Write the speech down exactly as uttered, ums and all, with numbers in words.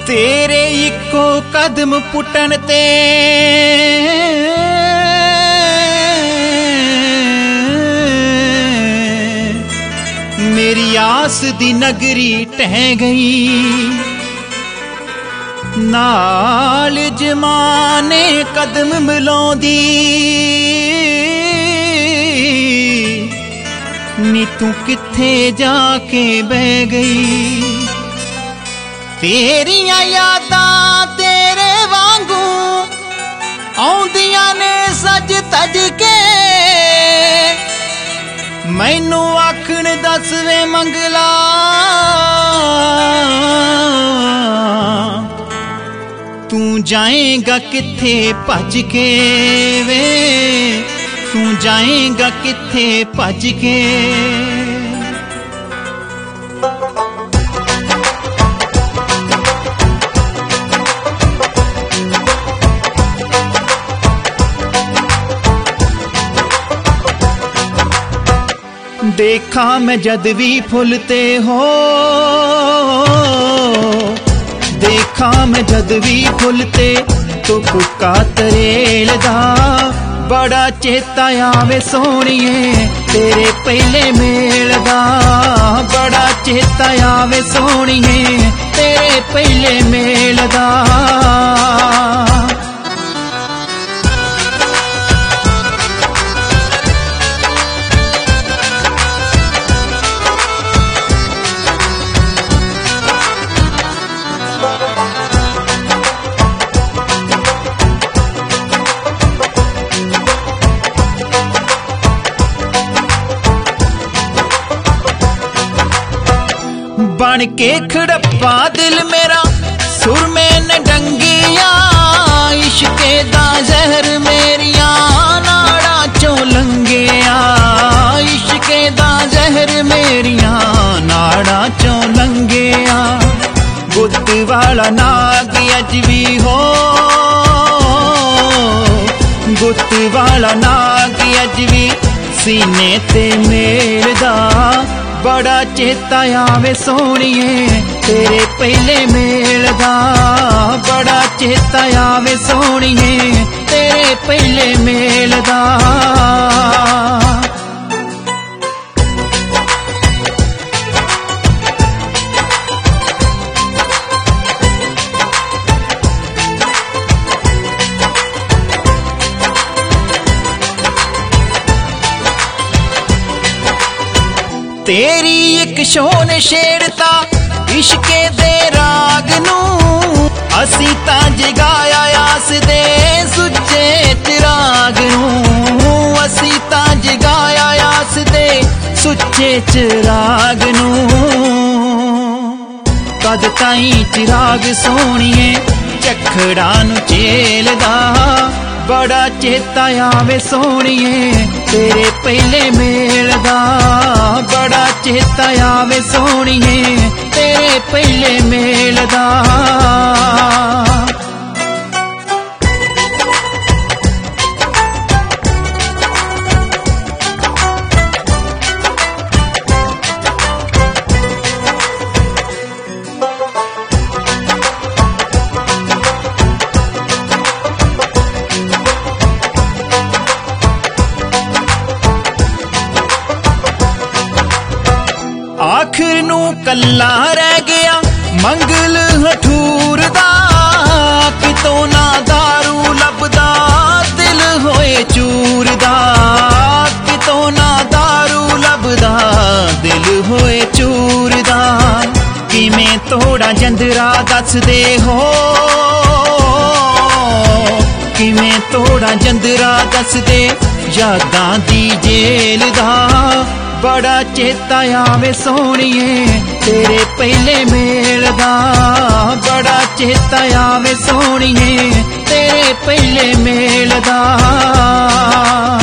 तेरे इको कदम पुटन ते मेरी आस दी नगरी टह गई। नाल जमाने कदम मिलाउंदी नी तू किथे जाके बह गई। तेरियां यादां तेरे वांगू आउंदियां ने सज तज के मैनू आखण दस वे मंगला तू जाएगा किथे भज के वे, तू जाएगा किथे भज के। देखा मैं जद भी फुलते हो, देखा मैं जद भी फुलते तो कुका तरेल दा बड़ा चेता आवे सोहणिए तेरे पहले मेल दा। बड़ा चेता आवे सोहणिए तेरे पहले मेल दा। बन के खड़प्पा दिल मेरा सुर में न डंगिया, इश्के दा जहर मेरिया नाड़ा चों लंघिया। इश्के दा जहर मेरिया नाड़ा चों लंघिया। गुत्त वाला नाग अज भी हो, गुत्त वाला नाग अज भी सीने ते मेलदा। बड़ा चेता आवे सोहणिए तेरे पहले मेल दा। बड़ा चेता आवे सोहणिए तेरे पहले मेल दा। तेरी एक शोन छेड़ता इश्के दे राग नू, असी तां जगाया आस दे सुच्चे चिराग नू। असी तां जगाया आस दे सुच्चे चिराग नू। कद ताईं चिराग सोहणिए झखड़ा नू झेलदा। बड़ा चेता आवे सोहणिए तेरे पहले मेल दा। बड़ा चेता आवे सोहणिए तेरे पहले मेल दा। आखिर नू कल्ला रह गया मंगल हठूर दा। कितों ना दारू लभदा दिल होए चूर दा। कितों ना दारू लभदा दिल होए चूर दा। किवें तोड़ा जंदरा दस दे हो, किवें तोड़ा जंदरा दस दे यादां दी जेल दा। बड़ा चेता आवे सोहणिए तेरे पहले मेल दा। बड़ा चेता आवे सोहणिए तेरे पहले मेल दा।